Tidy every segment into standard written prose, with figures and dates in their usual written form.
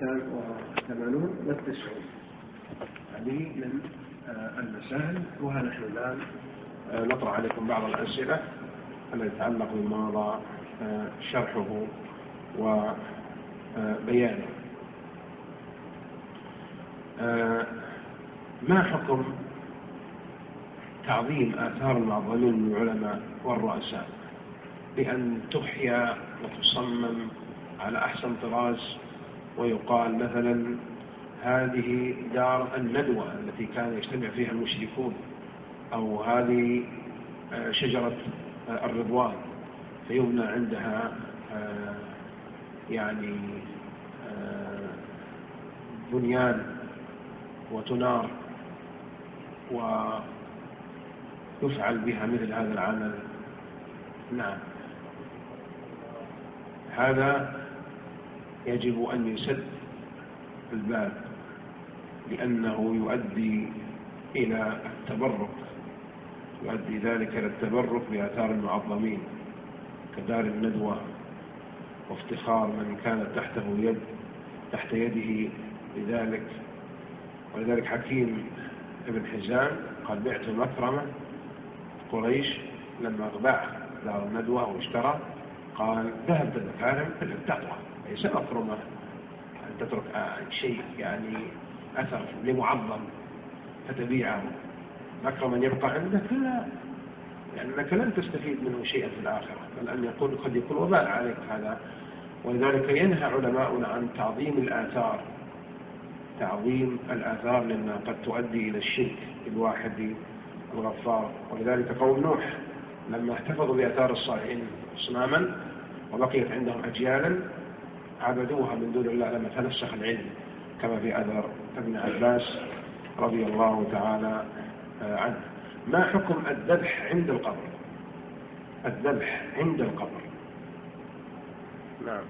86 والتسعون. هذه من المسائل، وها نحن الآن نطرح عليكم بعض الأسئلة التي تتعلق بما مضى شرحه وبيانه. ما حكم تعظيم آثار المعظمين من العلماء والرؤساء بأن تحيا وتصمم على أحسن طراز، ويقال مثلا هذه دار الندوة التي كان يجتمع فيها المشركون، أو هذه شجرة الرضوان، فيبنى عندها يعني بنيان وتنار ويفعل بها مثل هذا العمل. نعم، هذا يجب أن يسد الباب، لأنه يؤدي إلى التبرك، يؤدي ذلك إلى التبرك بآثار المعظمين كدار الندوة، وافتخار من كانت تحت يده لذلك. ولذلك حكيم ابن حزام قال: بعت مكرمة قريش لما باع دار الندوة واشترى، قال: ذهبت مكارم التقوى، ليس مكرمة أن تترك شيء يعني أثر لمعظم فتبيعه. مكرما يبقى عندك، لا، لأنك لن تستفيد منه شيئا في الآخرة، بل أن يكون قد يكون وبال عليك هذا. ولذلك ينهى علماؤنا عن تعظيم الآثار، لأنها قد تؤدي إلى الشرك بالواحد الغفار. ولذلك قوم نوح لما احتفظوا بآثار الصالحين أصناما وبقيت عندهم أجيالا عبدوها من دون الله لما تنسخ العلم، كما في أثر ابن عباس رضي الله تعالى عنه. ما حكم الذبح عند القبر؟ الذبح عند القبر، نعم،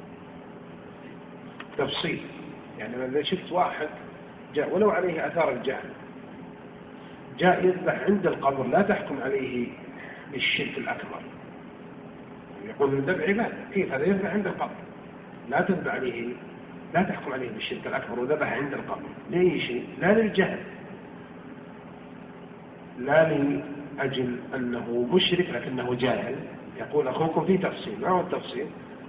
تفصيل. يعني إذا شفت واحد جاء ولو عليه آثار الجهل جاء يذبح عند القبر، لا تحكم عليه بالشرك الأكبر. يقول الذبح عبادة، كيف هذا يذبح عند القبر؟ لا تذبح عليه، لا تحكم عليه بالشرك الأكبر وذبح عند القبر. لأي شيء؟ لا للجهل، لا لأجل أنه مشرك لكنه جاهل. يقول أخوكم في تفصيل. ما هو التفصيل؟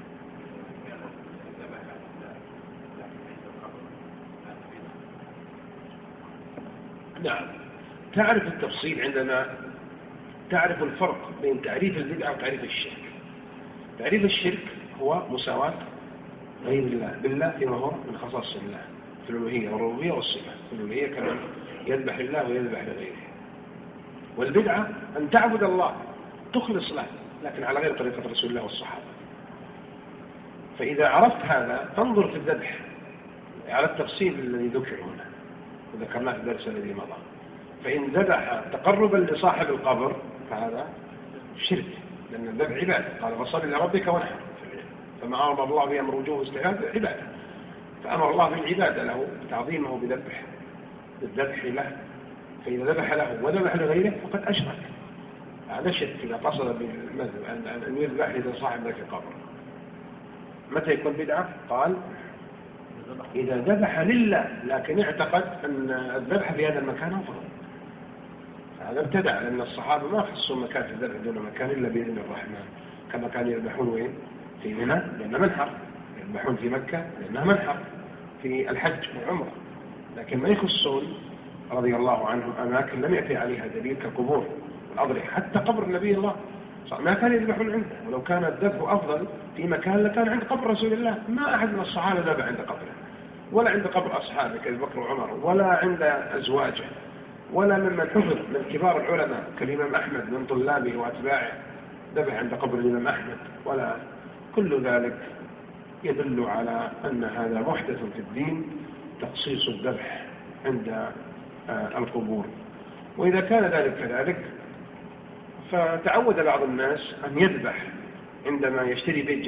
نعم، تعرف التفصيل عندما تعرف الفرق بين تعريف البدعة وتعريف الشرك. تعريف الشرك هو مساواة غير الله بالله فيما هو من خصائص الله في الألوهية والربوبية والصفات. في الألوهية كمان يذبح لله ويذبح لغيره. والبدعة أن تعبد الله تخلص له لكن على غير طريقة رسول الله والصحابة. فإذا عرفت هذا تنظر في الذبح على التفصيل الذي ذكر هنا وذكرناه في الدرس الذي مضى. فإن ذبح تقربا لصاحب القبر فهذا شرك، لأن الذبح عبادة. قال: فصل لربك وانحر. فما أمر الله بأمر وجوه واستحباب عبادة، فأمر الله بالعبادة له تعظيمه بالذبح له. فإذا ذبح له وذبح لغيره فقد أشرك. هذا شرك إذا قصد بالمذهب أن يذبح لصاحب ذاك القبر. متى يكون بدعة؟ قال: إذا ذبح لله لكن اعتقد أن الذبح في هذا المكان أفضل، هذا ابتدع. لأن الصحابة ما خصوا مكان في الذبح دون مكان إلا بإذن الرحمن، كما كانوا يذبحون وين؟ في منى لأنه منحر، يذبحون في مكة لأنه منحر، في الحج والعمرة. لكن ما يخصون رضي الله عنهم أماكن لم يأتي عليها دليل كقبور والأضرحة. حتى قبر النبي الله ما كان يذبحون عنده، ولو كان الذبح أفضل في مكان لكان عند قبر رسول الله. ما أحد من الصحابة ذبح عند قبره، ولا عند قبر أصحابه كأبي بكر وعمر، ولا عند أزواجه، ولا ممن حفظ من كبار العلماء كالإمام أحمد من طلابه وأتباعه ذبح عند قبر الإمام أحمد. ولا كل ذلك يدل على أن هذا محدث في الدين، تخصيص الذبح عند القبور. وإذا كان ذلك كذلك فتعود بعض الناس أن يذبح عندما يشتري بيت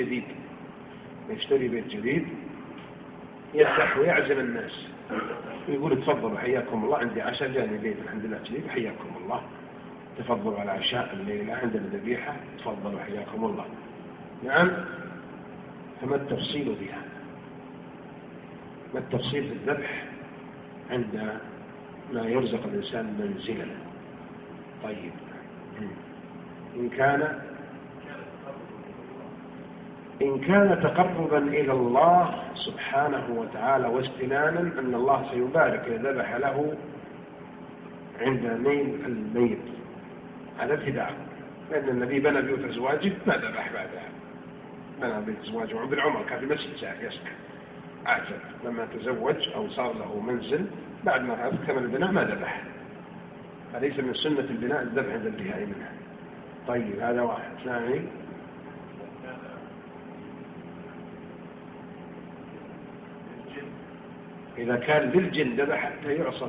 جديد، يذبح ويعزم الناس ويقول: تفضلوا حياكم الله، عندي عشاء، جاني بيت الحمد لله جديد، حياكم الله، تفضلوا على عشاء الليلة، عندنا ذبيحة، تفضلوا حياكم الله. نعم، فما التفصيل بها؟ ما التفصيل في الذبح عند ما يرزق الإنسان منزلا. طيب إن كان تقربا إلى الله سبحانه وتعالى واستنانا أن الله سيبارك إذا ذبح له عند ميل الميت، هذا ابتداء، لأن النبي بنى بيوت أزواجه ما ذبح بعدها، بنى بيوت أزواجه وعند العمر كان في مسجد يسكن عاجل، لما تزوج أو صار له منزل بعد ما كمل البناء ما ذبح، فليس من سنة البناء الذبح عند الانتهاء منها. طيب هذا واحد. ثاني إذا كان للجن ذبح حتى يعصم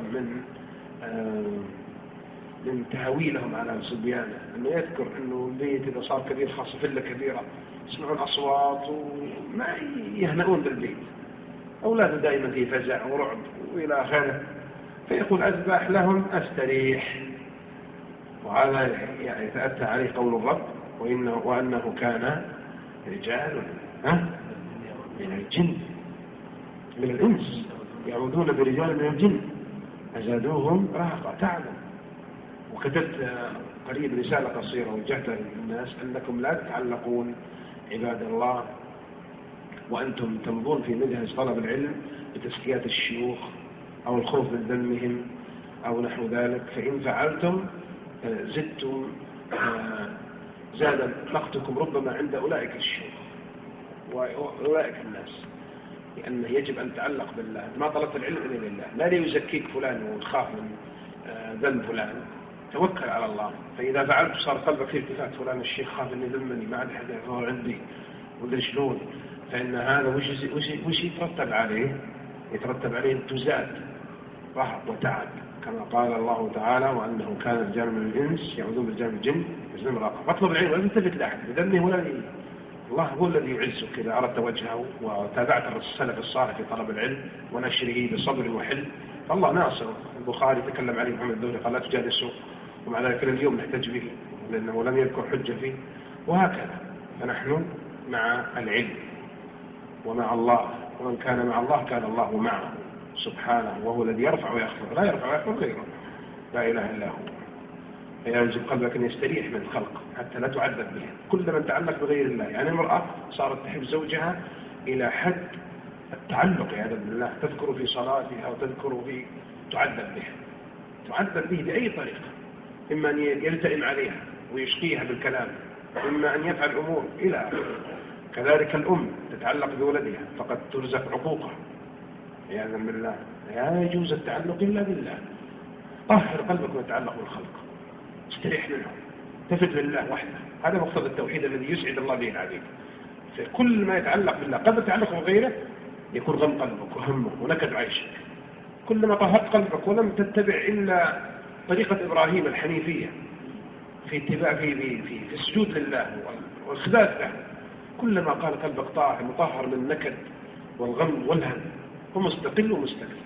من تهويلهم على صبيانه، أنه يذكر أنه البيت إذا صار كبير خاصة فلة كبيرة يسمعون أصوات وما يهنؤون بالبيت، أولاده دائما في فزع ورعب وإلى آخره، فيقول أذبح لهم أستريح. وهذا يعني يتأتى عليه قول الرب وأنه كان رجال من الجن من الإنس يعودون برجال من الجن فزادوهم رهقا. تعلم وكتبت قريب رسالة قصيرة وجهتها للناس أنكم لا تتعلقون عباد الله وأنتم تمضون في منهج طلب العلم بتزكيات الشيوخ أو الخوف من ذمهم أو نحو ذلك، فإن فعلتم زدتم زاد نقدكم ربما عند أولئك الشيوخ وأولئك الناس، لأنه يجب أن تتعلق بالله. ما طلبت العلم إلا لله، لا ليزكيك فلان وتخاف من ذنب فلان، توكل على الله. فإذا فعلت صار قلبك في التفات فلان الشيخ خاف أن يذمني ما عاد أحد يعرفه عندي ولا شلون، فإن هذا وش يترتب عليه؟ يترتب عليه تزاد رهق وتعب، كما قال الله تعالى وأنه كان رجال من الإنس يعودون برجال من الجن يزنون رهقا. فاطلب العلم ولا تلتفت لأحد بذمه ولا الله هو الذي يعزك إذا أردت وجهه وتابعت السلف الصالح في طلب العلم ونشره بصبر وحلم، فالله ناصر. البخاري تكلم عليه محمد الدوري قال لا تجالسوا، ومع ذلك اليوم نحتاج به لأنه لم يذكر حجة فيه. وهكذا فنحن مع العلم ومع الله، ومن كان مع الله كان الله معه سبحانه، وهو الذي يرفع ويخفض، لا يرفع ويخفض غيره، لا إله إلا هو. فيجب قلبك أن يستريح من الخلق حتى لا تعذب به. كل من تعلق بغير الله، يعني المرأة صارت تحب زوجها إلى حد التعلق عياذا بالله، تذكر في صلاتها وتذكر في تعذب به بأي طريقة، إما أن يلتئم عليها ويشقيها بالكلام، إما أن يفعل أمور إلى آخره. كذلك الأم تتعلق بولدها فقد ترزق عقوقها عياذا بالله. لا يجوز التعلق إلا بالله. طهر قلبك من التعلق بالخلق، استريح منهم، تفت لله وحده. هذا مقصد التوحيد الذي يسعد الله به العبيد. فكل ما يتعلق بالله قبل التعلق بغيره يكون غم قلبك وهمه ونكد عيشك. كلما طهرت قلبك ولم تتبع إلا طريقة إبراهيم الحنيفية في اتباع في السجود لله والخداع له، كلما قال قلبك طاهر مطهر من النكد والغم والهم ومستقل ومستكثر.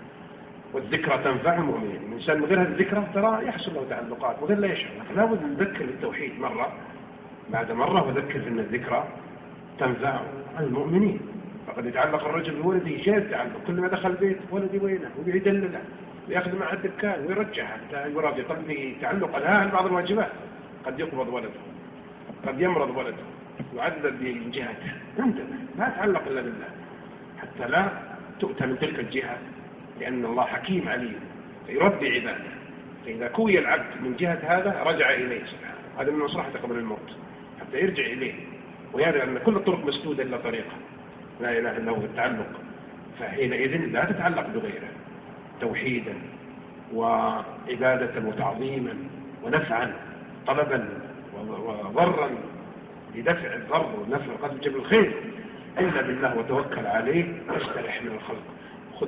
والذكرى تنفع المؤمنين. الإنسان من غير هذه الذكرى ترى يحصل له تعلقات وغير لا يشعر. لا بد نذكر بالتوحيد مرة بعد مرة، وذكر أن الذكرى تنفع المؤمنين. فقد يتعلق الرجل بولده جاد تعلق، كل ما دخل البيت ولدي وينه ويدلله ويأخذ معه الدكان ويرجع حتى يراد قلبه تعلق لها بعض الواجبات. قد يقبض ولده، قد يمرض ولده، يعذب بجهته، انتبه لا تعلق إلا بالله حتى لا تؤتى من تلك الجهة، لأن الله حكيم عليم فيربي عباده. فإذا كوي العبد من جهة هذا رجع إليه سبحانه، هذا من مصلحته قبل الموت حتى يرجع إليه ويرى أن كل الطرق مسدودة إلا طريقة لا إله إلا هو التعلق. فحينئذ لا تتعلق بغيره توحيدا وعبادة وتعظيما ونفعا طلبا وضرا لدفع الضر ونفع قد جب الخير إلا بالله، وتوكل عليه واسترح من الخلق. خذ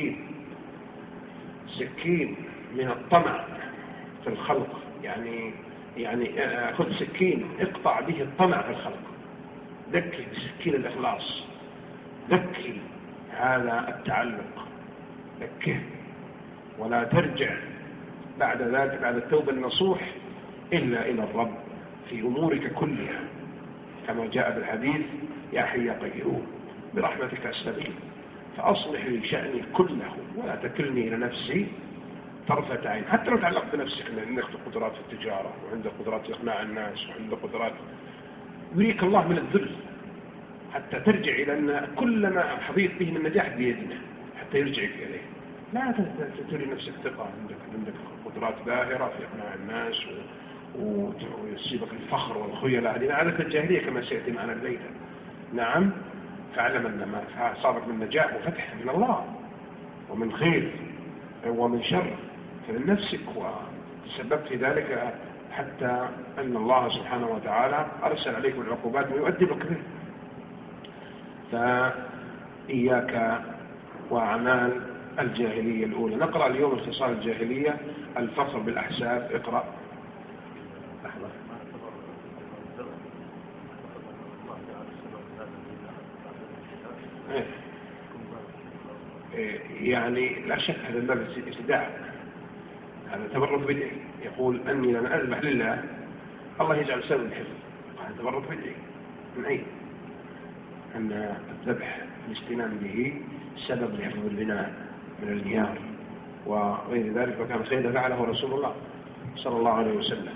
سكين من الطمع في الخلق، يعني خذ سكين اقطع به الطمع في الخلق، ذكي بسكين الإخلاص، ذكي هذا التعلق، ذكه ولا ترجع بعد ذلك بعد التوبة النصوح إلا إلى الرب في أمورك كلها، كما جاء بالحديث يا حي يا قيوم برحمتك أستغيث فأصلح لي شأني كله ولا تكلني إلى نفسي طرفة عين. حتى لو تعلقت بنفسك عندك قدرات في التجارة وعندك قدرات في إقناع الناس وعندك قدرات، يريك الله من الذل حتى ترجع إلى أن كل ما حظيت به من نجاح بيدنا حتى يرجعك إليه. لا تري نفسك ثقة، عندك قدرات باهرة في إقناع الناس ويصيبك الفخر والخيلاء. هذه عادة الجاهلية كما سيأتي معنا الليلة. نعم، فاعلم أن ما صابك من نجاح وفتح من الله ومن خير ومن شر فمن نفسك، وتسببت في ذلك حتى أن الله سبحانه وتعالى أرسل عليكم العقوبات ويؤدبك به. فإياك وأعمال الجاهلية الأولى. نقرأ اليوم الخصال الجاهلية. الفخر بالأحساب. اقرأ. لحظة. يعني لا شك هذا الباب استدعاء، هذا تبرك بدعي. يقول أني لما أذبح لله الله يجعل سبب الحفظ، هذا تبرك بدعي. من أين؟ أن الذبح الاستنان به سبب لحفظ البناء من النيار وغير ذلك، وكان خيرا فعله رسول الله صلى الله عليه وسلم.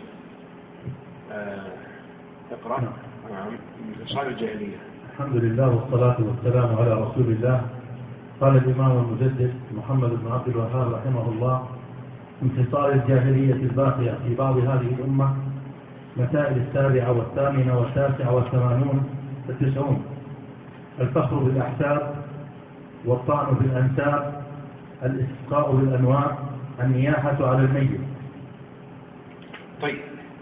اقرأ. نعم، من خصال الجاهلية. الحمد لله والصلاة والسلام على رسول الله. قال الإمام المجدد محمد بن عبد الوهاب رحمه الله: من خصال الجاهلية الباقية في بعض هذه الأمة مسائل 7 و8 و9 و80 و90: الفخر بالأحساب، والطعن بالأنساب، الاستسقاء بالأنواع، النياحة على الميت. طيب،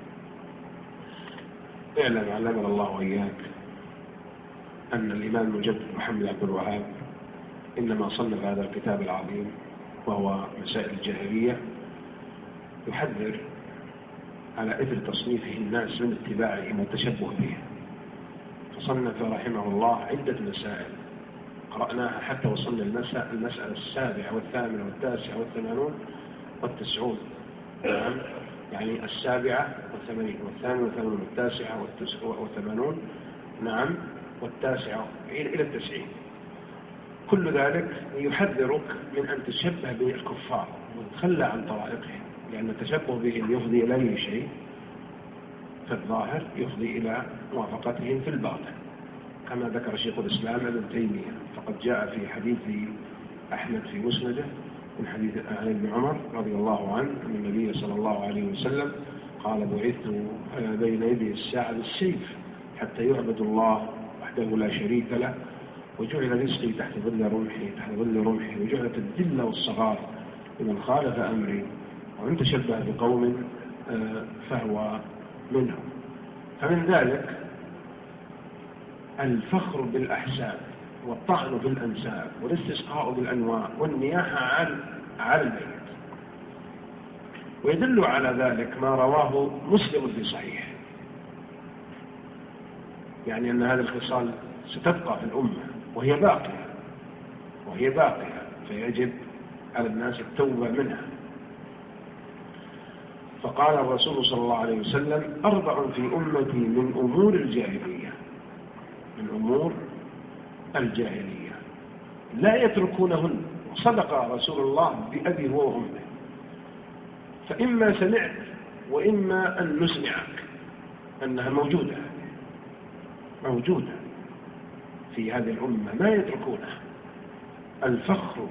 اعلم علمنا الله وإياك أن الإمام المجدد محمد عبد الوهاب إنما صنف هذا الكتاب العظيم وهو مسائل الجاهلية يحذر على إثر تصنيفه الناس من اتباعهم والتشبه به، فصنف رحمه الله عدة مسائل قرأناها حتى وصلنا المسألة 7 و8 و9 و80 و90. نعم، يعني 7 و80 و8 و9 و80. نعم، و9 إلى 90. كل ذلك يحذرك من أن تشبه بالكفار وتتخلى عن طرائقهم، لأن التشبه بهم يفضي إلى أي شيء في الظاهر، يفضي إلى موافقتهم في الباطن، كما ذكر شيخ الإسلام ابن تيمية. فقد جاء في حديث أحمد في مسنده من حديث عن ابن عمر رضي الله عنه أن النبي صلى الله عليه وسلم قال: بعثت بين يدي الساعة بالسيف حتى يعبد الله وحده لا شريك له، وجعل رزقي تحت ظل رمحي، وجعلت الذل والصغار لمن خالف أمري، ومن تشبه بقوم فهو منهم. فمن ذلك الفخر بالأحساب، والطعن بالأنساب، والاستسقاء بالأنواع، والنياحة على الميت. ويدل على ذلك ما رواه مسلم في صحيح، يعني أن هذه الخصال ستبقى في الأمة وهي باقية فيجب على الناس التوبة منها. فقال الرسول صلى الله عليه وسلم: 4 في أمتي من أمور الجاهلية لا يتركونهن. وصدق رسول الله بأبي هو وأمه. فإما سمعت وإما أن نسمعك أنها موجودة في هذه الأمة ما يتركونها: الفخر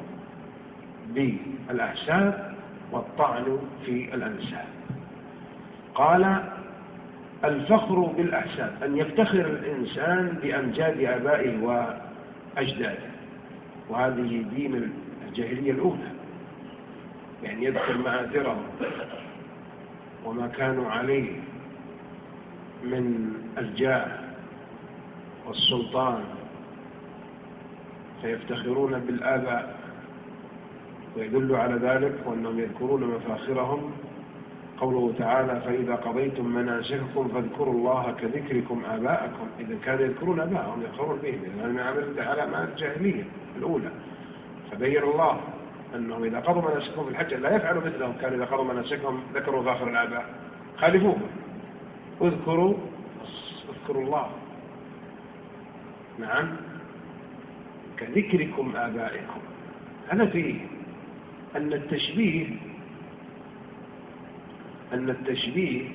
بالأحساب والطعن في الأنساب. قال: الفخر بالأحساب أن يفتخر الإنسان بأمجاد آبائه وأجداده، وهذه دين الجاهلية الأولى، يعني يذكر مآثرهم وما كانوا عليه من الجاه والسلطان، فيفتخرون بالآباء. ويدل على ذلك وأنهم يذكرون مفاخرهم قوله تعالى: فإذا قضيتم مناسككم فاذكروا الله كذكركم آباءكم. إذا كانوا يذكرون آباءهم يفخرون بهم، لأن عملت علامات الجاهلية الأولى. فبين الله أنهم إذا قضوا مناسكهم في الحج لا يفعلوا مثلهم، كانوا إذا قضوا مناسكهم ذكروا فاخر الآباء، خالفوهم. اذكروا الله. نعم، كذكركم آبائكم. هذا فيه أن التشبيه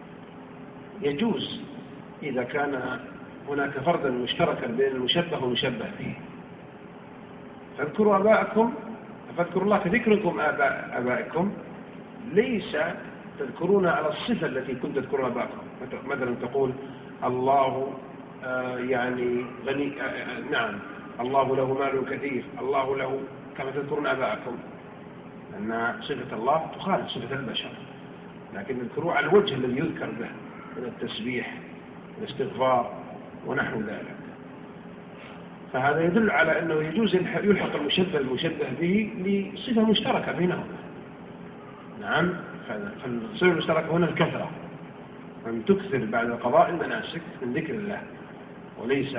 يجوز إذا كان هناك فردا مشتركا بين المشبه والمشبه به. فاذكروا آباءكم، فاذكروا الله كذكركم آبائكم، ليس تذكرون على الصفة التي كنت تذكرون آباءكم. مثلا تقول الله يعني غني، نعم الله له مال كثير، الله له، كما تذكرون آباءكم، أن صفة الله تخالف صفة البشر، لكن اذكروا على الوجه الذي يذكر به من التسبيح والاستغفار ونحو ذلك. فهذا يدل على أنه يجوز يلحق المشبه به لصفة مشتركة بينهم. نعم، فالصفة المشتركة هنا الكثرة، أن تكثر بعد قضاء المناسك من ذكر الله، وليس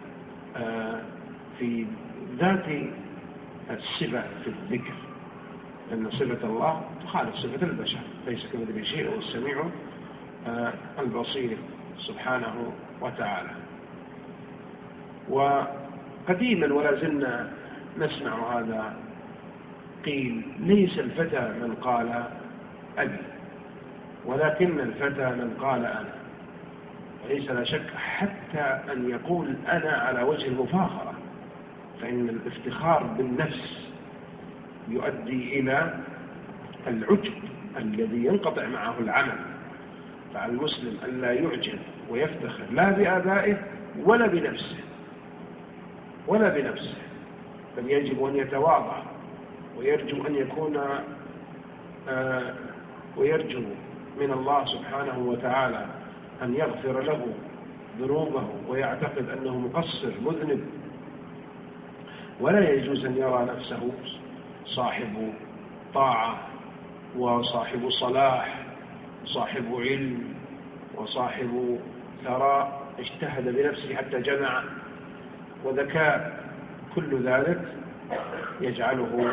في ذات الصفة في الذكر، أن صفة الله تخالف صفة البشر، ليس كمثله شيء، هو السميع البصير سبحانه وتعالى. وقديما ولا زلنا نسمع هذا قيل: ليس الفتى من قال أبي، ولكن الفتى من قال أنا. وليس لا شك حتى أن يقول أنا على وجه المفاخرة، فإن الافتخار بالنفس يؤدي إلى العجب الذي ينقطع معه العمل. فعلى المسلم أن لا يعجب ويفتخر لا بآبائه ولا بنفسه بل يجب أن يتواضع ويرجو أن يكون ويرجو من الله سبحانه وتعالى أن يغفر له ذنوبه، ويعتقد أنه مقصر مذنب. ولا يجوز أن يرى نفسه صاحب طاعة وصاحب صلاح وصاحب علم وصاحب ثراء اجتهد بنفسه حتى جمع وذكاء. كل ذلك يجعله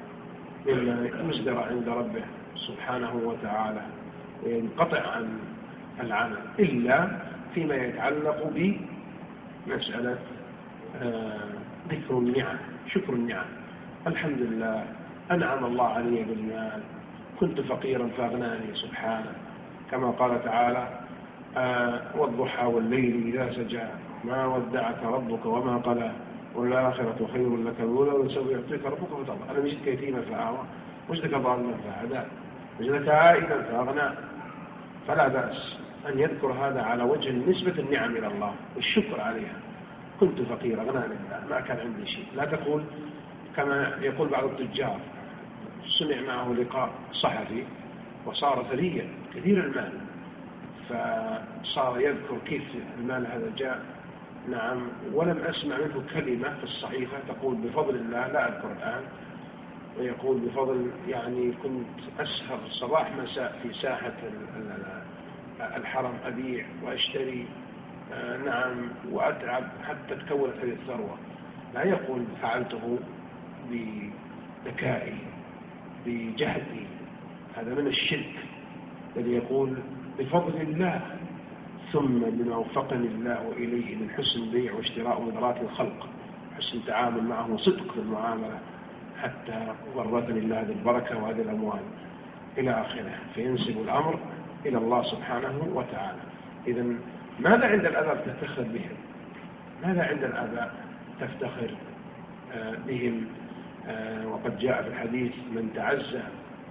مصدر عند ربه سبحانه وتعالى، وينقطع عن العمل إلا فيما يتعلق بمسألة ذكر النعم، شكر النعم. الحمد لله أنعم الله علي بالمال، كنت فقيرا فأغناني سبحانه، كما قال تعالى: والضحى والليل إذا سجى ما ودعك ربك وما قلى والآخرة خير لك الأولى ولسوف يعطيك ربك فترضى. ألم يجدك يتيما فآوى وجدك ضالا فهدى وجدك عائلا فأغنى. فلا بأس أن يذكر هذا على وجه نسبة النعم إلى الله والشكر عليها. كنت فقير أغناني الله، ما كان عندي شيء. لا تقول كما يقول بعض التجار: سمع معه لقاء صحفي وصار ثريا كثير المال، فصار يذكر كيف المال هذا جاء. نعم، ولم أسمع منه كلمة في الصحيفة تقول بفضل الله، لا أذكر الآن، ويقول بفضل يعني كنت أسهر صباح مساء في ساحة الحرم أبيع وأشتري، نعم، وأتعب حتى تكونت هذه الثروة. لا يقول فعلته بذكائي بجهدي، هذا من الشرك. بل يقول بفضل الله ثم بما وفقني الله إليه من حسن بيع واشتراء مدرات الخلق، حسن تعامل معه وصدق في المعاملة، حتى ورثني الله هذه البركة وهذه الأموال إلى آخره. فينسب الأمر إلى الله سبحانه وتعالى. إذن ماذا عند الآباء تفتخر بهم؟ ماذا عند الآباء تفتخر بهم؟ وقد جاء في الحديث: من تعزى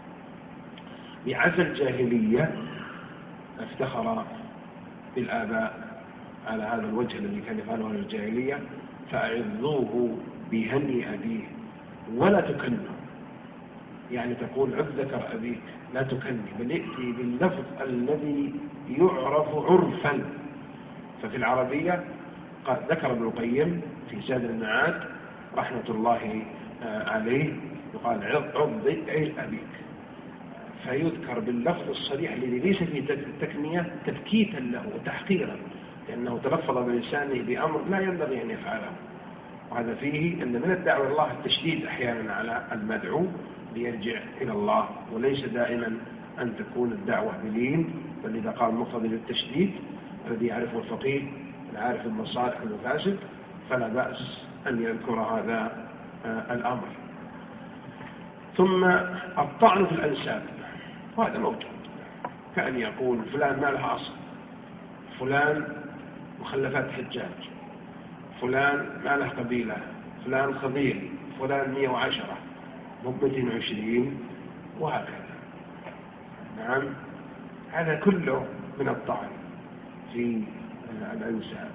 بعزى الجاهلية افتخر بالآباء على هذا الوجه الذي كان يفعله الجاهلية، فأعظوه بهني أبيه ولا تكنه. يعني تقول عذ ذكر أبيك، لا تكني، بل يأتي باللفظ الذي يعرف عرفا. ففي العربية قد ذكر ابن القيم في زاد المعاد رحمة الله عليه، يقال عض أبيك، فيذكر باللفظ الصريح الذي ليس فيه تكنية تبكيتا له وتحقيرا، لأنه تلفظ بلسانه بأمر لا ينبغي أن يفعله. وهذا فيه أن من الدعوة إلى الله التشديد أحيانا على المدعو ليرجع إلى الله، وليس دائما أن تكون الدعوة بلين، بل إذا قام المقتضي للتشديد الذي يعرفه الفقيه العارف المصالح والمفاسد فلا بأس أن يذكر هذا الأمر. ثم الطعن في الأنساب، وهذا موجود، كأن يقول فلان ما له أصل، فلان مخلفات حجاج، فلان ما له قبيلة، فلان خضير، فلان 110 مو 220، وهكذا. نعم، هذا كله من الطعن في الأنساب.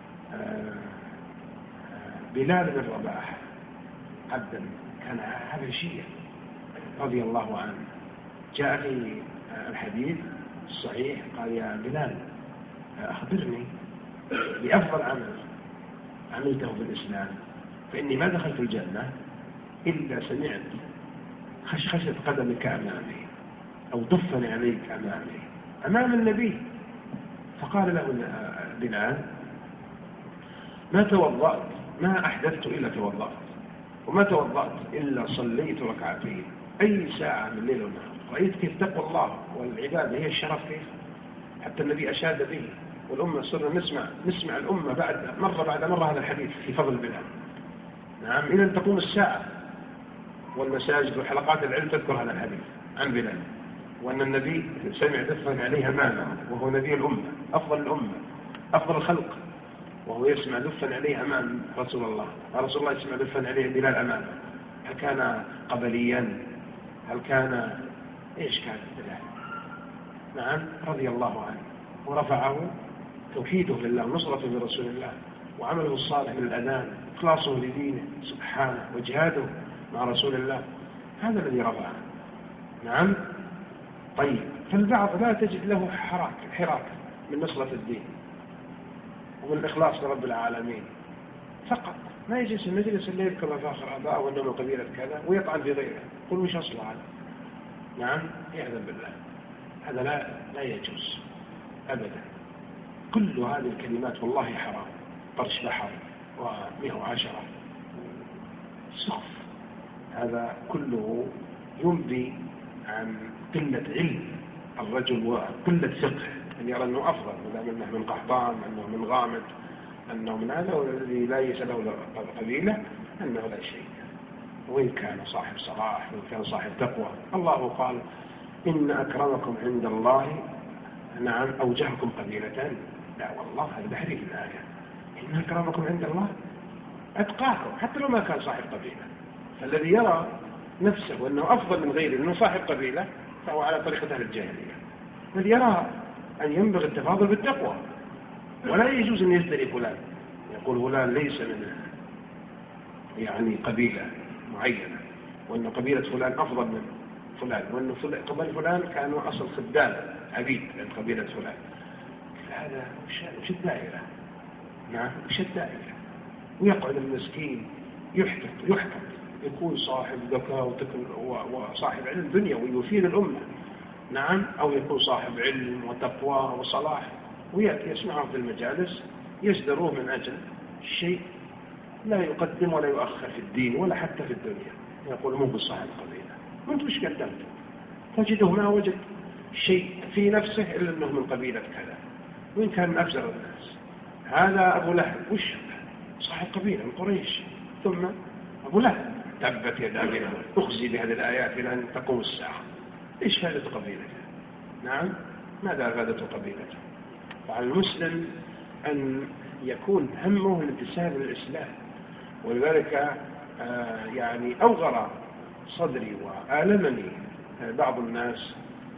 بلال بن رباح عبدا كان حبشيا رضي الله عنه، جاء في الحديث الصحيح قال: يا بلال أخبرني بأفضل عمل عملته في الإسلام، فإني ما دخلت الجنة إلا سمعت خشخشة قدمك أمامي أو ضفن عليك أمام النبي. فقال له بلال: ما توضأت، ما أحدثت إلا توضأت، وما توضأت إلا صليت ركعتين أي ساعة من الليل والنهار. رأيت كيف تقوى الله والعبادة هي الشرف، كيف حتى النبي أشاد به، والأمة صرنا نسمع الأمة بعد مرة هذا الحديث في فضل بلال. نعم، إلى أن تقوم الساعة والمساجد وحلقات العلم تذكر هذا الحديث عن بلال، وأن النبي سمع دفن عليه أمامه، وهو نبي الأمة، أفضل الأمة، أفضل الخلق، وهو يسمع دفن عليه أمام رسول الله، ورسول الله يسمع دفن عليه بلال أمامه. هل كان قبليا؟ هل كان إيش كان بلال؟ نعم، رضي الله عنه، ورفعه توحيده لله ونصرته لرسول الله وعمله الصالح من الأذان، إخلاصه لدينه سبحانه وجهاده مع رسول الله، هذا الذي رفعه. نعم. طيب، فالبعض لا تجد له حراك من نصرة الدين ومن الإخلاص لرب العالمين فقط، ما يجلس المجلس اللي يذكر مفاخر أباءه وأنه من قبيلة كذا ويطعن في غيره، قل وش أصله هذا؟ نعم، يعذب بالله، هذا لا يجوز أبدا. كل هذه الكلمات والله حرام، طرش بحر و110 سخف، هذا كله ينبي عن قلة علم الرجل وقلة فقه، أن يرى أنه أفضل، أنه من قحطان، أنه من غامد، أنه من هذا، والذي لا يسأله قبيلة أنه لا شيء، وإن كان صاحب صلاح وإن كان صاحب تقوى. الله قال: إن أكرمكم عند الله، نعم، أوجهكم قبيلة. لا والله، هذا تحريف الآية. إن أكرمكم عند الله أتقاكم، حتى لو ما كان صاحب قبيلة. فالذي يرى نفسه وأنه أفضل من غيره لأنه صاحب قبيلة فهو على طريقة أهل الجاهلية. الذي يرى أن ينبغي التفاضل بالتقوى، ولا يجوز أن يزدري فلان، يقول فلان ليس من يعني قبيلة معينة، وأن قبيلة فلان أفضل من فلان، وأن قبل فلان كانوا أصل خدام عبيد عند قبيلة فلان. هذا وش الدائرة؟ نعم، وش الدائرة؟ ويقعد المسكين يحتط يكون صاحب ذكاء وصاحب علم دنيوي ويفيد الأمة، نعم، أو يكون صاحب علم وتقوى وصلاح، ويأتي يسمعه في المجالس يصدروه من أجل شيء لا يقدم ولا يؤخر في الدين ولا حتى في الدنيا. يقول مو بصاحب قبيلة، وانت وش قدمت؟ تجده ما وجد شيء في نفسه إلا أنه من قبيلة كذا، وإن كان من أفجر الناس. هذا أبو لهب، وش صاحب قبيلة من قريش، ثم أبو لهب تبت يد أبي لهب، أخزي بهذه الآيات إلى أن تقوم الساعة. إيش فائدة قبيلته؟ نعم، ماذا فائدة قبيلته؟ فعلى المسلم أن يكون همه الانتساب للإسلام، ولذلك يعني أوغر صدري وآلمني بعض الناس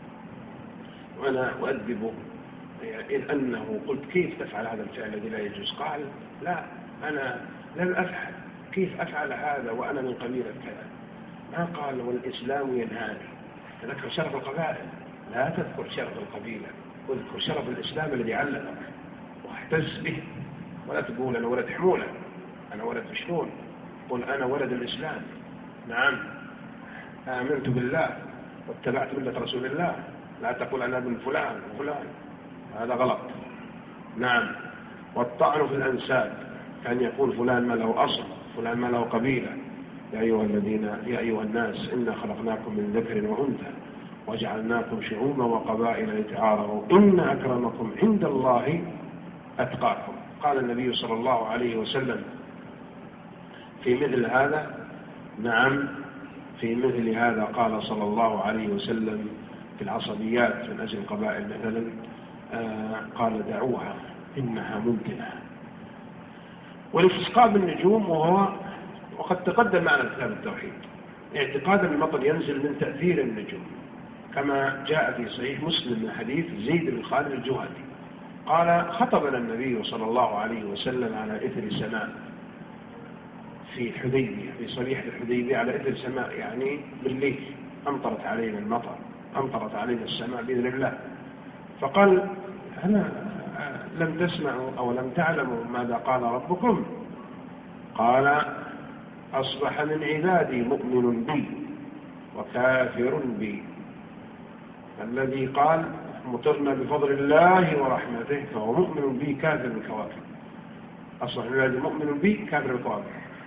وأنا أؤدبه، إذ أنه قلت: كيف تفعل هذا الفعل الذي لا يجوز؟ قال: لا، أنا لم أفعل، كيف أفعل هذا وأنا من قبيلة كذا؟ ما قال: والإسلام ينهاني. تذكر شرف القبائل، لا تذكر شرف القبيلة، واذكر شرف الإسلام الذي علمك واحتز به، ولا تقول أنا ولد حمولة، أنا ولد مشلول، قل أنا ولد الإسلام. نعم، آمنت بالله واتبعت ملة رسول الله، لا تقول أنا ابن فلان وفلان، هذا غلط. نعم. والطعن في الأنساب، كان يقول فلان ما له أصل، فلان ما له قبيلة. يا أيها الناس إنا خلقناكم من ذكر وأنثى وجعلناكم شعوبا وقبائل لتعارفوا إن أكرمكم عند الله أتقاكم. قال النبي صلى الله عليه وسلم: في مثل هذا نعم في مثل هذا قال صلى الله عليه وسلم في العصبيات من أجل القبائل مثلا قال دعوها إنها ممتنة. والاستسقاء بالنجوم وقد تقدم معنا كتاب التوحيد اعتقادا المطر ينزل من تأثير النجوم، كما جاء في صحيح مسلم من حديث زيد بن خالد الجهني قال خطبنا النبي صلى الله عليه وسلم على إثر سماء في الحديبية، في صريح الحديبية على إثر سماء، يعني بالليل أمطرت علينا المطر، أمطرت علينا السماء بإذن الله. فقال هل لم تسمعوا أو لم تعلموا ماذا قال ربكم؟ قال أصبح من عبادي مؤمن بي وكافر بي. الذي قال مطرنا بفضل الله ورحمته فهو مؤمن بي كافر بالكواكب. أصبح من عبادي مؤمن بي كافر بالكواكب،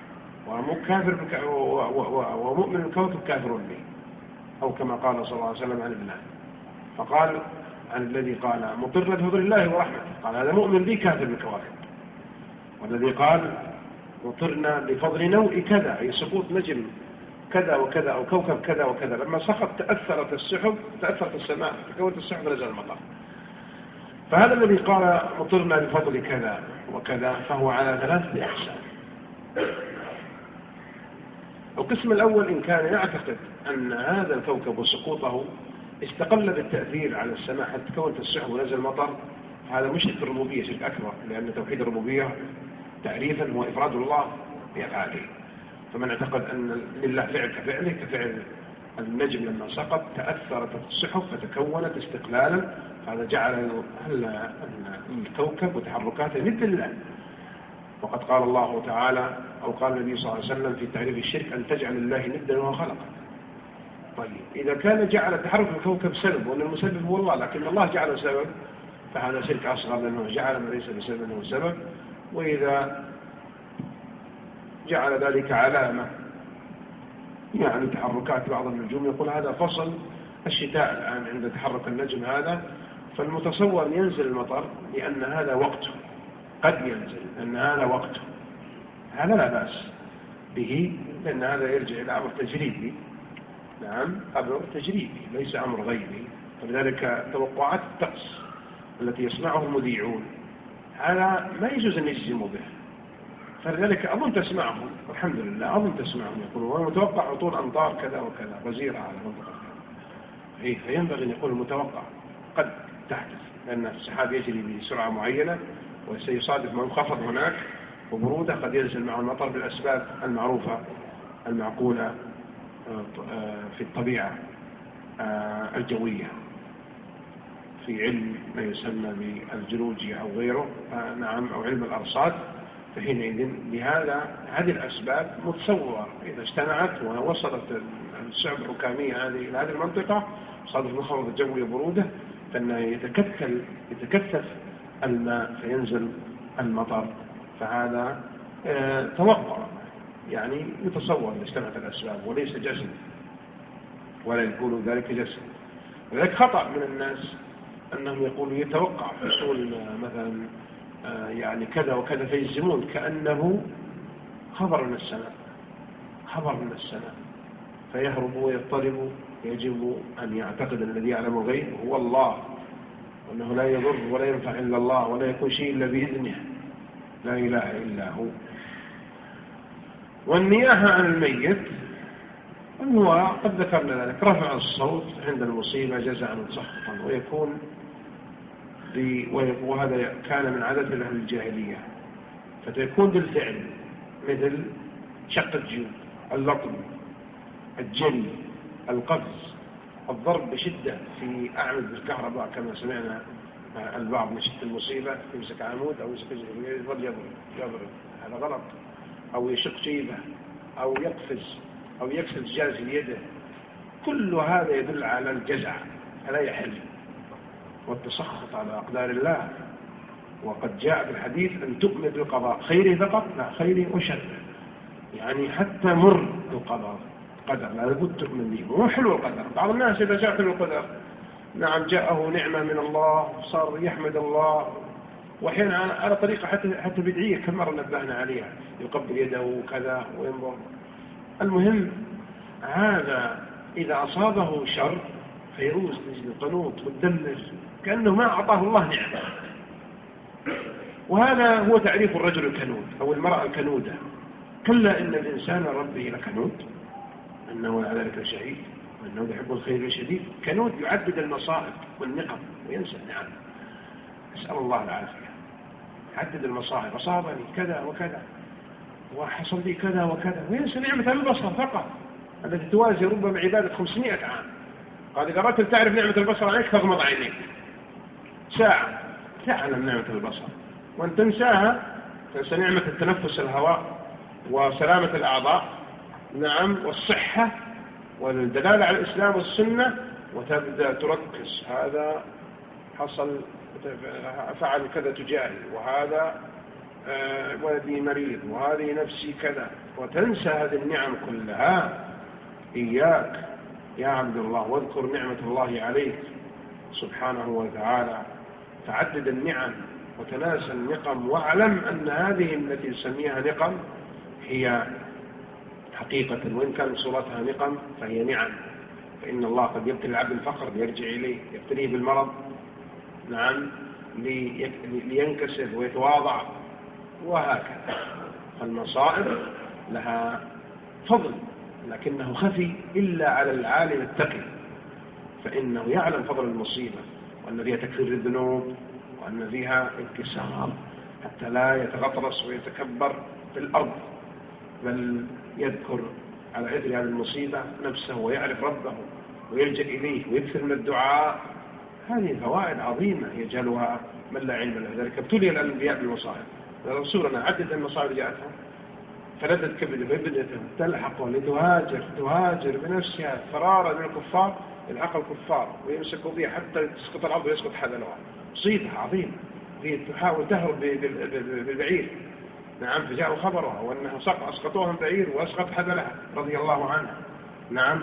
ومؤمن الكواكب كافر بي، أو كما قال صلى الله عليه وسلم عن الله. فقال عن الذي قال مطرنا بفضل الله ورحمته قال هذا مؤمن بي كافر بالكواكب، والذي قال مطرنا بفضل نوء كذا أي سقوط نجم كذا وكذا أو كوكب كذا وكذا، لما سقط تأثرت السحب، تأثرت السماء، تكونت السحب نزل المطر. فهذا الذي قال مطرنا بفضل كذا وكذا فهو على 3 أقسام. القسم الأول إن كان يعتقد أن هذا الكوكب وسقوطه استقل بالتأثير على السماء حتى كونت السحب ونزل المطر، هذا مشرك في الربوبية، شرك أكبر، لأن توحيد الربوبية تعريفا هو إفراد الله بأفعاله. فمن اعتقد أن لله فعل كفعله، كفعل النجم لما سقط تأثرت السحب فتكونت استقلالا، هذا جعل الكوكب وتحركاته ند الله. وقد قال الله تعالى أو قال النبي صلى الله عليه وسلم في تعريف الشرك أن تجعل الله ندا وهو خلقه. طيب إذا كان جعل تحرك الكوكب سبب وأن المسبب هو الله، لكن الله جعل سبب، فهذا شرك أصغر لأنه جعل ما ليس بسبب أنه سبب. وإذا جعل ذلك علامة يعني تحركات بعض النجوم يقول هذا فصل الشتاء الآن عند تحرك النجم هذا، فالمتصور ينزل المطر لأن هذا وقته، قد ينزل لأن هذا وقته، هذا لا بأس به، لأن هذا يرجع إلى أمر تجريبي. نعم أمر تجريبي ليس أمر غيبي. فلذلك توقعات الطقس التي يسمعه المذيعون هذا ما يجوز أن يجزموا به. فلذلك أظن تسمعهم والحمد لله، أظن تسمعهم يقولون المتوقع عطول أمطار كذا وكذا غزيرة على منطقة كذا. فينبغي أن يقول المتوقع قد تحدث، لأن السحاب يجري بسرعة معينة وسيصادف منخفض هناك وبرودة قد ينزل معه المطر بالأسباب المعروفة المعقولة في الطبيعة الجوية في علم ما يسمى بالجيولوجيا أو غيره، نعم، أو علم الأرصاد. فحينئذ بهذا هذه الأسباب متصورة إذا اجتمعت ووصلت الشعب الركامية هذه إلى هذه المنطقة صادف منخفض الجوي برودة، فإنه يتكثف الماء فينزل المطر. فهذا توقع يعني يتصور إذا اجتمعت الأسباب وليس جزم، ولا يقولوا ذلك جزم. ولذلك خطأ من الناس أنهم يقولوا يتوقع حصول مثلا يعني كذا وكذا فيجزمون كأنه خبر من السماء، خبر من السماء، فيهرب ويضطرب. يجب أن يعتقد الذي يعلم الغيب هو الله، وأنه لا يضر ولا ينفع إلا الله، ولا يكون شيء إلا بإذنه، لا إله إلا هو. والنياحة عن الميت هو قد ذكرنا ذلك رفع الصوت عند المصيبة جزعا وسخطا، ويكون وهذا كان من عادة أهل الجاهلية، فتكون بالفعل مثل شق الجيوب، اللطم، الجري، القفز، الضرب بشدة في أعمد بالكهرباء كما سمعنا البعض من شدة المصيبة يمسك عمود أو يمسك يظل يضرب، هذا غلط. أو يشق جيبه أو يقفز أو يكسر جاز يده، كل هذا يدل على الجزع، فلا يحل، والتسخط على أقدار الله. وقد جاء في الحديث أن تؤمن بالقضاء خيره فقط، لا خيره وشره، يعني حتى مر القضاء قدر لا بد تؤمن به. مو حلو القدر، بعض الناس إذا جاء حلو القدر نعم جاءه نعمة من الله صار يحمد الله وأحيانا على طريقة حتى بدعية كم مرة نبهنا عليها، يقبل يده وكذا وينظر. المهم هذا إذا أصابه شر فيروز القنوط والدمر كأنه ما أعطاه الله نعمة. وهذا هو تعريف الرجل الكنود أو المرأة الكنودة. كلا إن الإنسان ربه لكنود أنه على ذلك شهيد وأنه يحب الخير الشديد. كنود يعدد المصائب والنقم وينسى النعم. أسأل الله العافية. يعدد المصائب، أصابني كذا وكذا وحصل لي كذا وكذا، وينسى نعمة البصر فقط التي توازي ربما عبادة 500 عام. قال إذا أردت تعرف نعمة البصر عليك فاغمض عينيك ساعة تعلم نعمة البصر، وأن تنساها تنسى نعمة التنفس الهواء وسلامة الأعضاء، نعم، والصحة والدلالة على الإسلام والسنة، وتبدأ تركز هذا حصل فعل كذا تجاهي، وهذا ولدي مريض، وهذه نفسي كذا، وتنسى هذه النعم كلها. إياك يا عبد الله واذكر نعمة الله عليك سبحانه وتعالى، تعدد النعم وتناسى النقم، واعلم أن هذه التي نسميها نقم هي حقيقة وإن كان صورتها نقم فهي نعم. فإن الله قد يبتلي العبد الفقر ليرجع إليه، يبتليه بالمرض، نعم، لينكسر ويتواضع، وهكذا. فالمصائب لها فضل لكنه خفي إلا على العالم التقي، فإنه يعلم فضل المصيبة وأن فيها تكفير الذنوب وأن فيها انكسار حتى لا يتغطرس ويتكبر في الأرض، بل يذكر على إثر هذه المصيبة نفسه ويعرف ربه ويلجأ إليه ويكثر من الدعاء. هذه فوائد عظيمة يجعلها من لا علم له. ذلك ابتلي الأنبياء بالمصائب. رسولنا عدد المصائب جاءتهم فلدت كبده فبدته تلحق تهاجر بنفسها فرارا من الكفار الحق الكفار ويمسكوا بها حتى تسقط الأرض ويسقط حذلها. مصيبة عظيمة، هي تحاول تهرب بالبعير، نعم، فجاءوا خبرها وأنها أسقطوها من بعير وأسقط حذلها رضي الله عنها، نعم.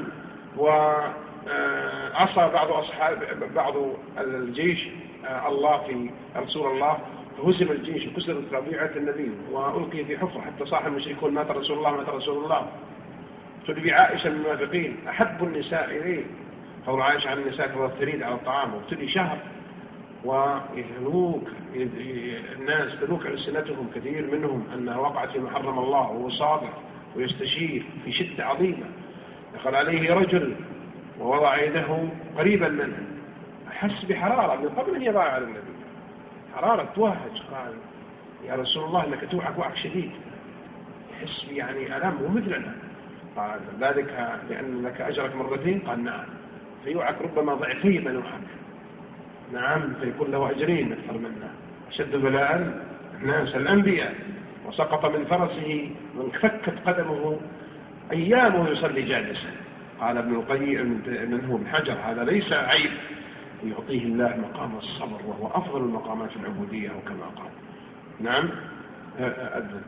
وعصى بعض الجيش الله في رسول الله، فهزم الجيش وكسرت ربيعة النبي وألقي في حفرة حتى صاح المشركون مات رسول الله مات رسول الله. تلبي عائشة من المنافقين أحب النساء إليه، قول عائشة عن النساء كالثريد على الطعام، وابتلي شهر ويهلوك الناس تلوك ألسنتهم كثير منهم أنها وقعت في محرم الله، وهو صادق ويستشير في شدة عظيمة. دخل عليه رجل ووضع يده قريبا منه، أحس بحرارة من قبل أن يضع على النبي، حرارة توهج. قال يا رسول الله إنك توعك وعك شديد، يحس يعني ألم ومثلنا. قال ذلك لأن لك أجرك مرتين؟ قال نعم. فيوعك ربما ضعفي من يوعك، نعم، فيكون له أجرين أكثر منا. أشد بلاء الناس الأنبياء، وسقط من فرسه وانفكت قدمه أيامه يصلي جالسا. قال ابن القيم منه ابن حجر هذا ليس عيب، ويعطيه الله مقام الصبر وهو أفضل المقامات العبودية وكما قال. نعم. أذن.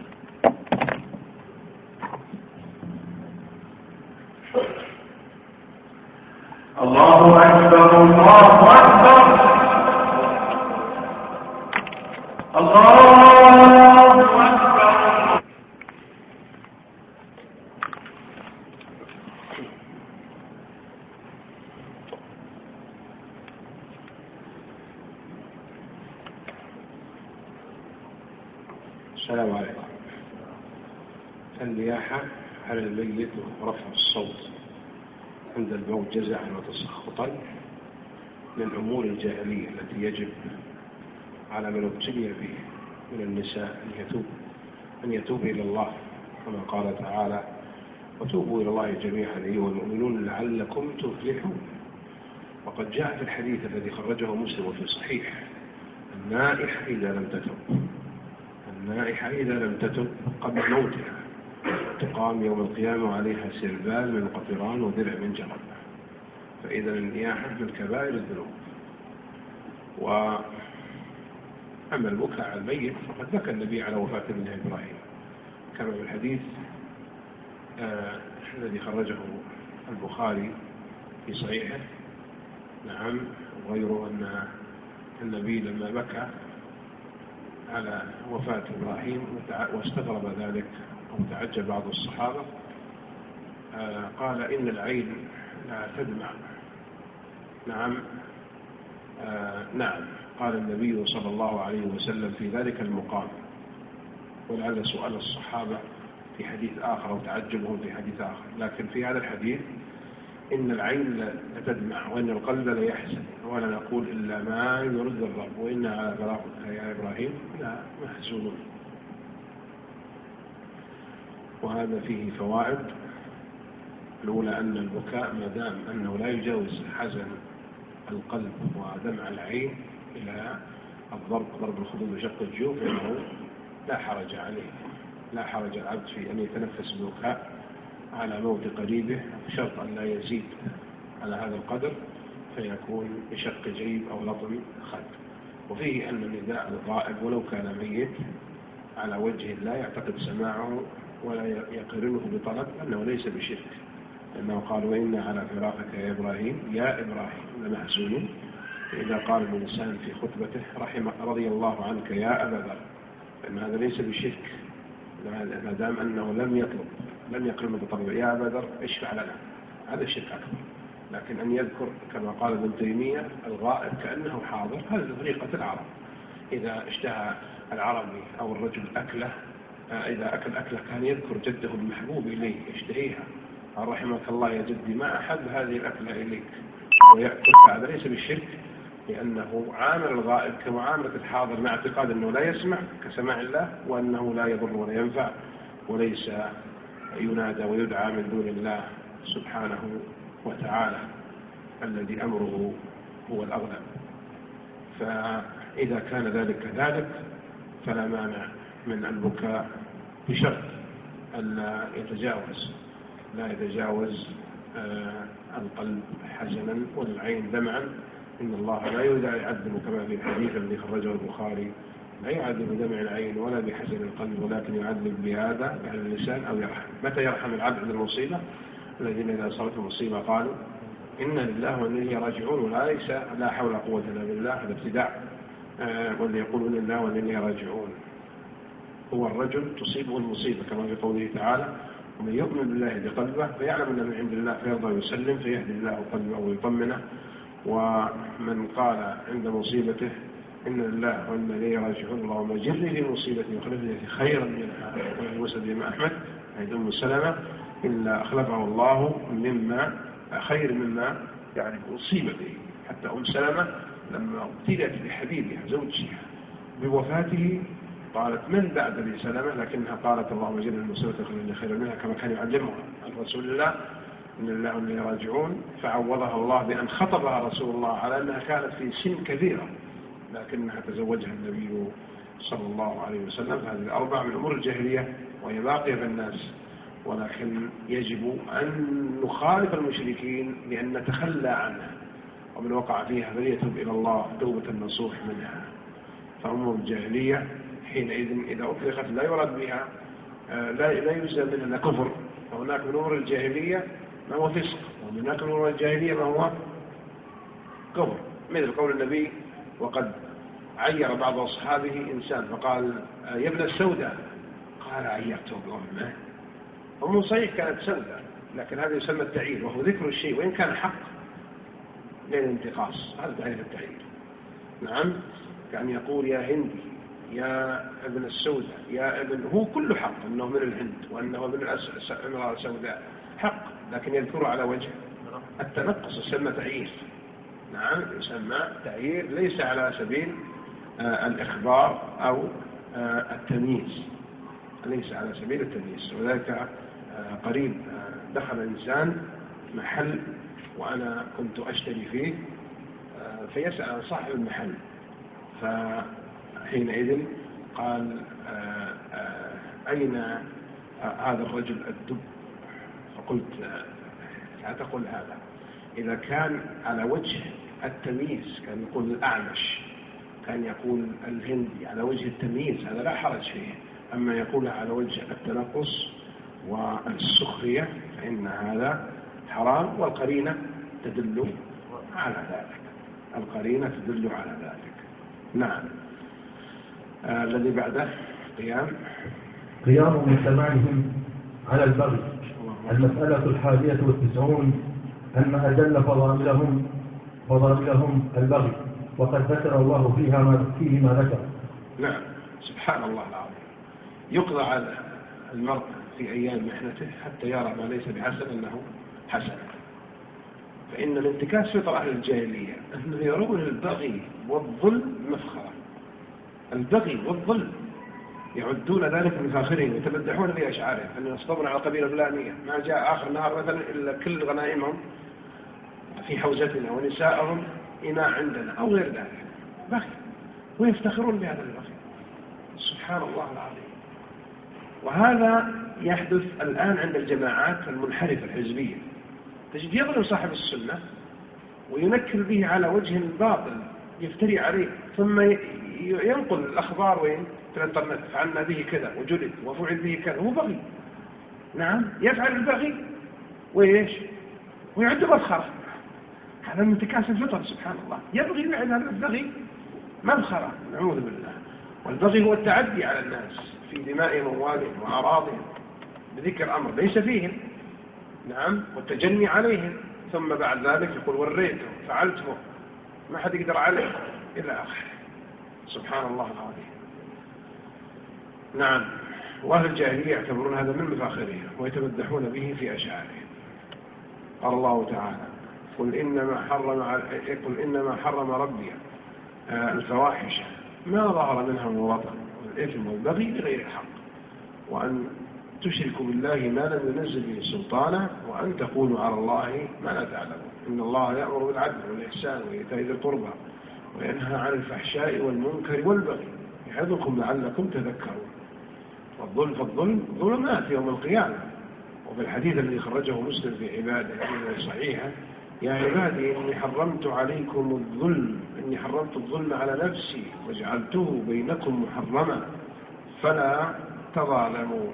الله أكبر الله أكبر الله أكبر. السلام عليكم. النياحة على الميت ورفع الصوت عند الموت جزعا وتسخطا من الأمور الجاهلية التي يجب على من ابتلي به من النساء أن يتوب إلى الله، كما قال تعالى وتوبوا إلى الله جميعا أيها المؤمنون لعلكم تفلحون. وقد جاء في الحديث الذي خرجه مسلم في صحيح: النائحة إذا لم تتب قبل موتها تقام يوم القيامة عليها سربال من قطران ودرع من جرب. فإذا النياحة من كبائر الذنوب. وأما البكاء على الميت فقد بكى النبي على وفاة ابنه إبراهيم كما في الحديث الذي خرجه البخاري في صحيحه، نعم، وغيره، أن النبي لما بكى على وفاة إبراهيم واستغرب ذلك وتعجب بعض الصحابة. قال إن العين لا تدمع. نعم نعم. قال النبي صلى الله عليه وسلم في ذلك المقام، ولعل سؤال الصحابة في حديث آخر وتعجبهم في حديث آخر، لكن في هذا الحديث إن العين لا تدمع وإن القلب لا يحزن ولا نقول إلا ما يرضي الرب وإنا على فراقك يا إبراهيم لا محزونون. وهذا فيه فوائد. الأولى أن البكاء ما دام أنه لا يجاوز حزن القلب ودمع العين إلى ضرب الخدود وشق الجيوب فإنه لا حرج عليه، لا حرج العبد في أن يتنفس بكاء على موت قريبه، شرط أن لا يزيد على هذا القدر فيكون بشق جيب أو لطم خد. وفيه أن النداء الغائب ولو كان ميت على وجه لا يعتقد سماعه ولا يقرنه بطلب أنه ليس بشرك، لأنه قال وإنا على فراقك يا إبراهيم يا إبراهيم لمحزونون. إذا قال الإنسان في خطبته رضي الله عنك يا أبا ذر فإن هذا ليس بشرك ما دام أنه لم يقرن بطلب يا أبا ذر اشفع لنا، هذا الشرك أكبر. لكن أن يذكر كما قال ابن تيمية الغائب كأنه حاضر، هذه طريقة العرب. إذا اشتهى العربي أو الرجل أكله، إذا أكل أكله كان يذكر جده المحبوب إليه يشتهيها، رحمك الله يا جدي ما أحب هذه الأكلة إليك ويأكل، هذا ليس بالشرك لأنه عامل الغائب كمعاملة الحاضر مع اعتقاد أنه لا يسمع كسماع الله وأنه لا يضر ولا ينفع وليس ينادى ويدعى من دون الله سبحانه وتعالى الذي أمره هو الأغلب. فإذا كان ذلك كذلك فلا مانع من البكاء بشرط ألا يتجاوز القلب حزنا والعين دمعا. إن الله لا يعذب كما في الحديث الذي خرجه البخاري لا يعذب بدمع العين ولا بحزن القلب ولكن يعذب بهذا على اللسان أو يرحم. متى يرحم العبد عند المصيبة؟ الذين إذا أصابتهم المصيبة قالوا إنا لله وإنا إليه راجعون وليس لا حول ولا قوة إلا بالله، هذا ابتداع. والذي يقولون إنا لله وإنا إليه راجعون هو الرجل تصيبه المصيبة كما في قوله تعالى ومن يؤمن بالله بقلبه فيعلم أنه من عند الله فيرضى ويسلم فيهدي الله قلبه ويطمنه. ومن قال عند مصيبته إن لله وإنا إليه راجعون اللهم اجرني في مصيبتي واخلفني في خيرا منها. وفي مسند الإمام أحمد عند أم سلمة إلا أخلفه الله مما خير مما يعني أصيب به. حتى أم سلمة لما ابتلت بحبيبها زوجها بوفاته قالت من بعد ابي سلمة، لكنها قالت اللهم اجرني في مصيبتي واخلفني خيرا منها كما كان يعلمها رسول الله إن الله وإنا إليه راجعون. فعوضها الله بأن خطبها رسول الله على أنها كانت في سن كبيرة لكنها تزوجها النبي صلى الله عليه وسلم. هذه الأربع من أمور الجاهلية وهي باقية في الناس، ولكن يجب أن نخالف المشركين لأن نتخلى عنها، ومن وقع فيها فليتوب إلى الله توبة نصوح منها. فأمور الجاهلية حينئذ إذا أطلقت لا يراد بها لا يجزى منها كفر. فهناك من أمور الجاهلية ما هو فسق وهناك من أمور الجاهلية ما هو كفر، مثل قول النبي وقد عير بعض أصحابه إنسان فقال يا ابن السوداء قال عيرته بأمه. أمه صحيح كانت سوداء لكن هذا يسمى التعيير وهو ذكر الشيء وإن كان حق للانتقاص، هذا تعريف التعيير. نعم كان يقول يا هندي يا ابن السوداء يا ابن، هو كله حق أنه من الهند وأنه من امرأة سوداء حق، لكن يذكره على وجه التنقص يسمى تعيير. نعم يسمى تعيير ليس على سبيل الإخبار أو التمييز، ليس على سبيل التمييز. وذلك قريب دخل إنسان محل وأنا كنت أشتري فيه فيسأل صاحب المحل، فحينئذ قال أين هذا الرجل الدب؟ فقلت لا تقول هذا، إذا كان على وجه التمييز كان يقول الأعمش، كان يقول الهندي على وجه التمييز هذا لا حرج فيه. أما يقول على وجه التنقص والسخرية فإن هذا حرام، والقرينة تدل على ذلك، القرينة تدل على ذلك. نعم. بارك الله فيكم. السؤال الثاني: هل يجوز للمرأة أن تتزوج من غير ولي؟ وإن كان ذلك يجوز فما هو الحكم؟ القرينة تدل على ذلك. الذي بعده قيام مجتمعهم على البغي. المسألة 91 أن أجل فضائلهم البغي، وقد ذكر الله فيه ما ذكر. نعم، سبحان الله العظيم. يقضى على المرء في أيام محنته حتى يرى ما ليس بحسن أنه حسن. فإن من انتكاس فطر أهل الجاهلية أنه يرون البغي والظلم مفخرة. البغي والظلم يعدون ذلك من فاخرهم ويتمدحون بأشعارهم أن يصطبرون على قبيلة فلانية ما جاء آخر النهار مثلا إلا كل غنائمهم في حوزتنا ونساءهم إناء عندنا أو غير ذلك. بغي، ويفتخرون بهذا البغي. سبحان الله العظيم. وهذا يحدث الآن عند الجماعات المنحرفة الحزبية. تجد يظلم صاحب السنة وينكر به على وجه باطل يفتري عليه، ثم ينقل الأخبار وين في الانترنت فعلنا به كذا وجلد وفعل به كذا. هو بغي، نعم، يفعل البغي ويش ويعد مفخرة. هذا من انتكاس الفطر. سبحان الله. يبغي بعد هذا البغي مفخرة، نعوذ بالله. والبغي هو التعدي على الناس في دمائهم وأموالهم وأعراضهم بذكر أمر ليس فيهم، نعم، والتجني عليهم، ثم بعد ذلك يقول وريته فعلته ما حد يقدر عليه إلى آخره. سبحان الله العظيم. نعم. وأهل الجاهلية يعتبرون هذا من مفاخرهم ويتمدحون به في أشعارهم. قال الله تعالى قل إنما حرم ربي الفواحش ما ظهر منها وبطن والإثم والبغي بغير الحق وأن تشركوا بالله ما لم ينزل به سلطانا وأن تقولوا على الله ما لا تعلمون. إن الله يأمر بالعدل والإحسان وإيتاء ذي القربى وينهى عن الفحشاء والمنكر والبغي يعظكم لعلكم تذكرون. فالظلم ظلمات يوم القيامة. وفي الحديث الذي خرجه مسلم في عباده صحيحة يا عبادي إني حرمت الظلم على نفسي وجعلته بينكم محرما فلا تظالموا.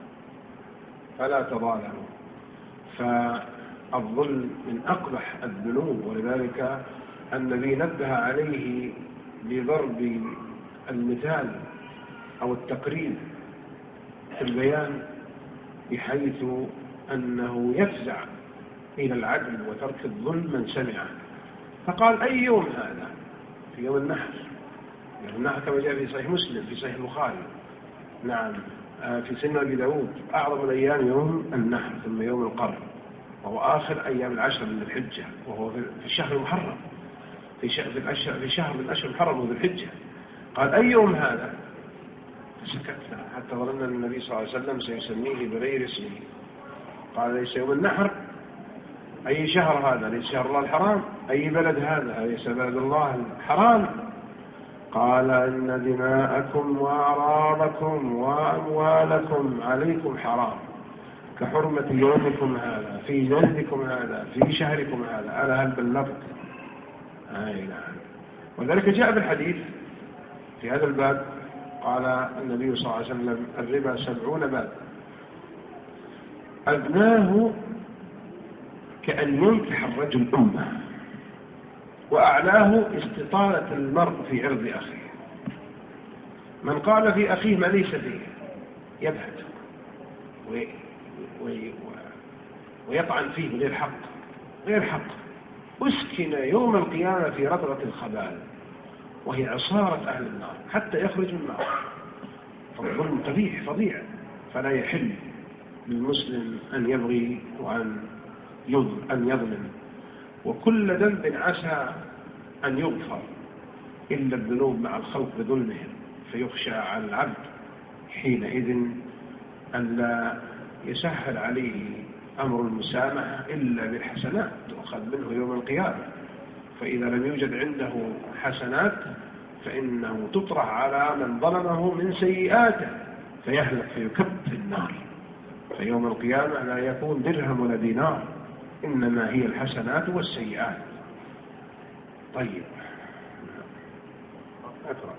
فالظلم من أقبح الذنوب، ولذلك النبي نبه عليه بضرب المثال أو التقريب في البيان بحيث أنه يفزع إلى العدل وترك الظلم من سمعه. فقال أي يوم هذا؟ في يوم النحر. يوم النحر كما جاء في صحيح مسلم في صحيح البخاري، نعم، في سنن أبي داود أعظم الأيام يوم النحر ثم يوم القرن، وهو آخر أيام العشر من الحجة، وهو في الشهر المحرم في شهر من أشهر المحرم وذي الحجة. قال أي يوم هذا؟ فسكتنا حتى ظننا أن النبي صلى الله عليه وسلم سيسميه بغير اسمه. قال ليس يوم النحر؟ أي شهر هذا؟ ليس شهر الله الحرام؟ أي بلد هذا؟ ليس بلد الله الحرام؟ قال إن دماءكم وأعراضكم وأموالكم عليكم حرام كحرمة يومكم هذا في جلدكم هذا في شهركم هذا. ألا هل بلغت؟ نعم. وذلك جاء بالحديث في هذا الباب قال النبي صلى الله عليه وسلم الربا 70 باب أدناه كأن ينكح الرجل أمه وأعلاه استطالة المرء في عرض أخيه. من قال في أخيه ما ليس فيه يبهت ويطعن فيه غير حق أسكن يوم القيامة في رضرة الخبال وهي عصارة أهل النار حتى يخرج من النار. فالظلم قبيح فظيع، فلا يحل للمسلم أن يبغي وأن يظلم. وكل ذنب عسى أن يغفر إلا الذنوب مع الخلق بظلمهم، فيخشى على العبد حينئذ أن لا يسهل عليه أمر المسامحة إلا بالحسنات تؤخذ منه يوم القيامة. فإذا لم يوجد عنده حسنات فإنه تطرح على من ظلمه من سيئاته فيهلك فيكب في النار. فيوم القيامة لا يكون درهم ولا دينار، إنما هي الحسنات والسيئات. طيب أقرأ.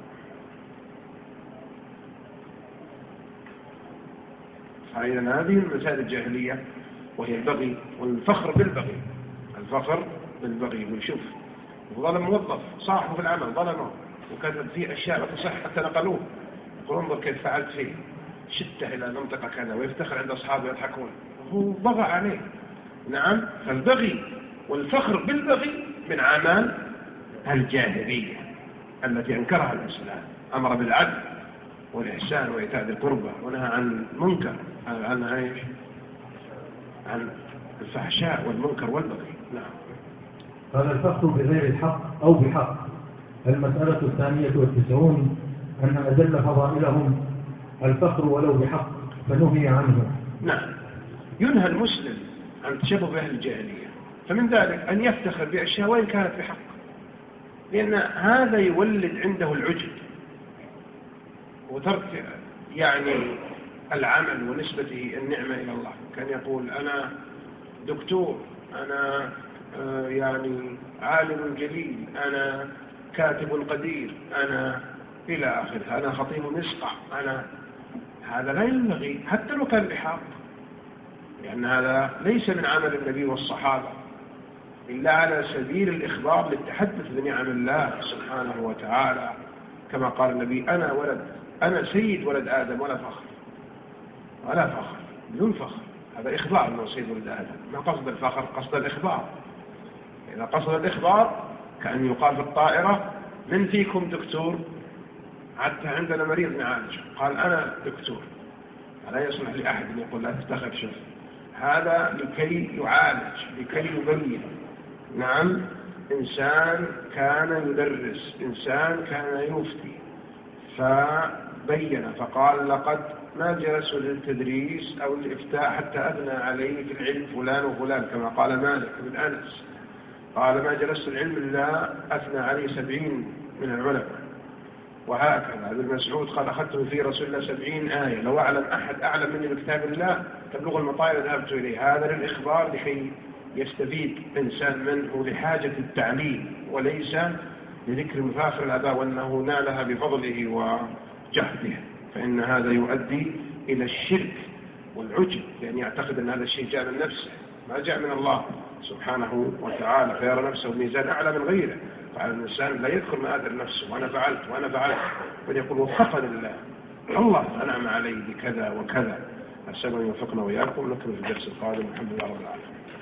فإذا هذه المسائل الجاهلية وهي البغي والفخر بالبغي. الفخر بالبغي. ونشوف ظلم موظف صاحبه في العمل ظلمه وكتب فيه أشياء لا تصح حتى نقلوه يقول انظر كيف فعلت فيه، شدته إلى منطقة كذا، ويفتخر عند أصحابه يضحكون، هو بغى عليه. نعم، فالبغي والفخر بالبغي من أعمال الجاهلية التي أنكرها الإسلام. أمر بالعدل والإحسان وإيتاء ذي القربى، ونهى عن المنكر، عن الفحشاء والمنكر والبغي. نعم. قال الفخر بغير الحق أو بحق. المسألة 92 أن أدل فضائلهم الفخر ولو بحق فنهي عنه. نعم، ينهى المسلم عن تشبه بأهل الجاهلية، فمن ذلك أن يفتخر بأشياء وإن كانت بحق، لأن هذا يولد عنده العجب وترك العمل ونسبته النعمة إلى الله. كان يقول أنا دكتور، أنا عالم جليل، أنا كاتب قدير، أنا إلى آخره، أنا خطيب مسقع، هذا لا ينبغي حتى لو كان بحق، لأن هذا ليس من عمل النبي والصحابة إلا على سبيل الإخبار للتحدث بنعم الله سبحانه وتعالى، كما قال النبي أنا سيد ولد آدم ولا فخر بدون فخر. هذا إخبار أنه سيد ولد آدم، ما قصد الفخر، قصد الإخبار. إذا قصد الإخبار كأن يقال في الطائرة من فيكم دكتور؟ حتى عندنا مريض نعالج قال أنا دكتور، لا يصلح لأحد أن يقول لا تفتخر. شوف، هذا لكي يعالج، لكي يبين. نعم، إنسان كان يدرس، إنسان كان يفتي، فبين فقال لقد ما جلس للتدريس أو الإفتاء حتى أثنى عليه في العلم فلان وفلان، كما قال مالك بن أنس، قال ما جلست العلم إلا أثنى عليه 70 من العلماء. وهكذا ابن مسعود قال أخذت في رسول الله 70 آية، لو أعلم أحد أعلم مني بكتاب الله تبلغ المطايا ذهبت إليه. هذا للإخبار لكي يستفيد إنسان منه لحاجة التعليم، وليس لذكر مفاخر الآباء وأنه نالها بفضله وجهده، فإن هذا يؤدي إلى الشرك والعجب، لأن يعتقد أن هذا الشيء جاء من نفسه ما جاء من الله سبحانه وتعالى، فيرى نفسه بميزان أعلى من غيره. فعلى الإنسان لا يذكر مآثر نفسه وأنا فعلت، بل يقول وفقني الله أنعم علي بكذا وكذا. أسأل أن يوفقنا وإياكم. نكمل في الدرس القادم. الحمد لله رب العالمين.